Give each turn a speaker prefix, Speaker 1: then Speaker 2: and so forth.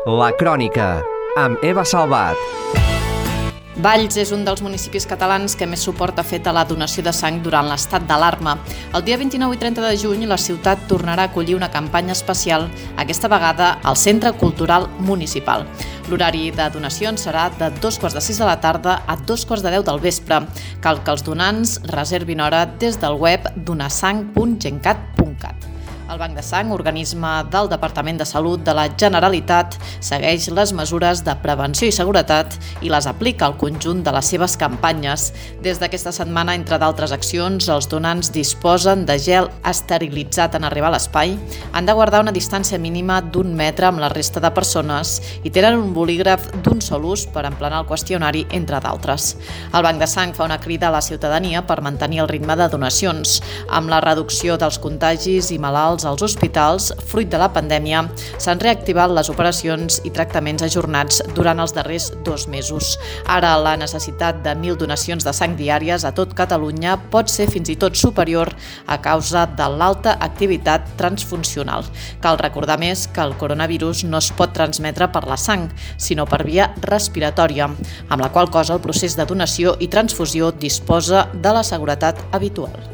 Speaker 1: La Crònica, amb Eva Salvat.
Speaker 2: Valls és un dels municipis catalans que més suport ha fet a la donació de sang durant l'estat d'alarma. El dia 29 i 30 de juny, la ciutat tornarà a acollir una campanya especial, aquesta vegada al Centre Cultural Municipal. L'horari de donacions serà de 2:45 de la tarda a 2:10 del vespre. Cal que els donants reservin hora des del web donasang.gencat.cat. El Banc de Sang, organisme del Departament de Salut de la Generalitat, segueix les mesures de prevenció i seguretat i les aplica al conjunt de les seves campanyes. Des d'aquesta setmana, entre d'altres accions, els donants disposen de gel esterilitzat en arribar a l'espai, han de guardar una distància mínima d'1 metre amb la resta de persones i tenen un bolígraf d'un sol ús per emplenar el qüestionari, entre d'altres. El Banc de Sang fa una crida a la ciutadania per mantenir el ritme de donacions. Amb la reducció dels contagis i malalts als hospitals, fruit de la pandèmia, s'han reactivat les operacions i tractaments ajornats durant els darrers 2 mesos. Ara, la necessitat de 1.000 donacions de sang diàries a tot Catalunya pot ser fins i tot superior a causa de l'alta activitat transfuncional. Cal recordar més que el coronavirus no es pot transmetre per la sang, sinó per via respiratòria, amb la qual cosa el procés de donació i transfusió disposa de la seguretat habitual.